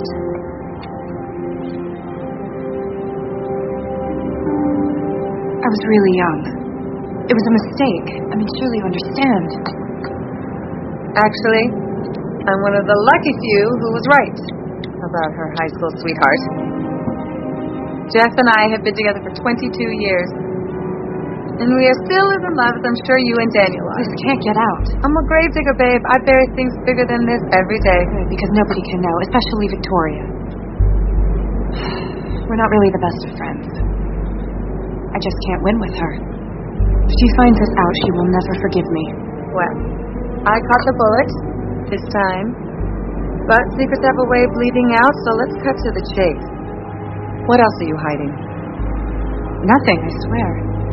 What? I was really young. It was a mistake. I mean, surely you understand. Actually, I'm one of the lucky few who was right about her high school sweetheart. Jeff and I have been together for 22 years. And we are still as in love as I'm sure you and Daniel are. This can't get out. I'm a gravedigger, babe. I bury things bigger than this every day. Good, because nobody can know, especially Victoria. We're not really the best of friends. I just can't win with her. If she finds this out, she will never forgive me. Well, I caught the bullet this time. But secrets have a way of bleeding out, so let's cut to the chase. What else are you hiding? Nothing, I swear.